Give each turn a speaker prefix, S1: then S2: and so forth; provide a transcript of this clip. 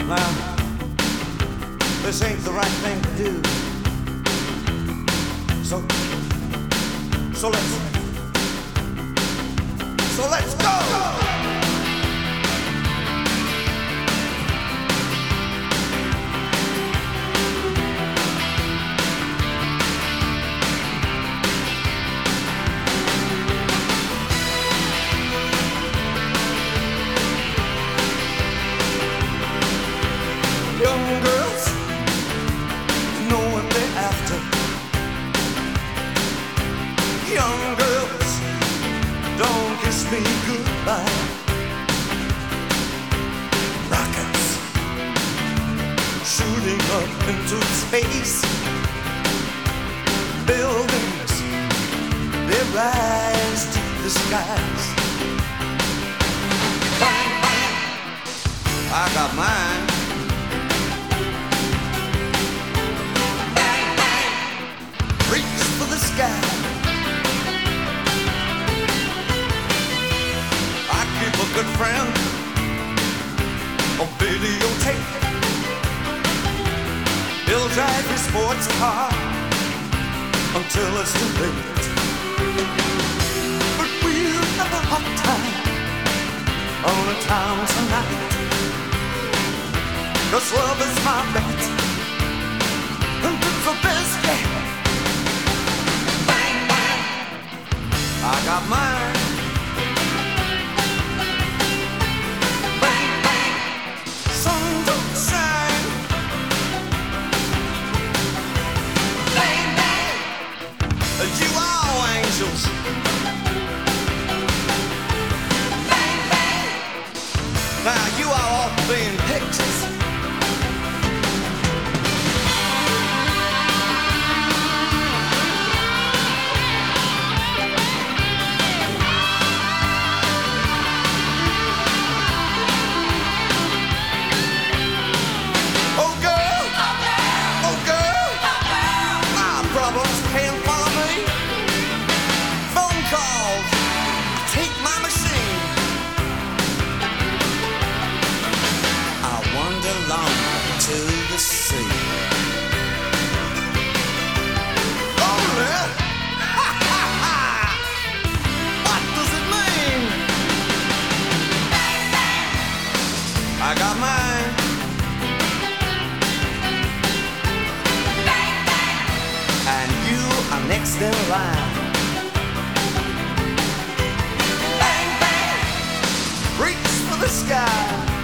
S1: Now, this ain't the right thing to do. So let's go! Young girls know what they're after. Young girls, don't kiss me goodbye. Rockets shooting up into space. Buildings, they rise to the skies. Bang, bang, I got mine. Reach for the sky. I keep a good friend on videotape. He'll drive his sports car until it's too late. But we'll have a hot time on a town tonight. 'Cause love is my bet, and it's the best yet. I got mine. Bang, bang, sun don't shine. Bang, bang, you are angels. Bang, bang, now you are all being pictures. To the sea. Only? What does it mean? I got mine. And you are next in line. Bang, bang, reach for the sky.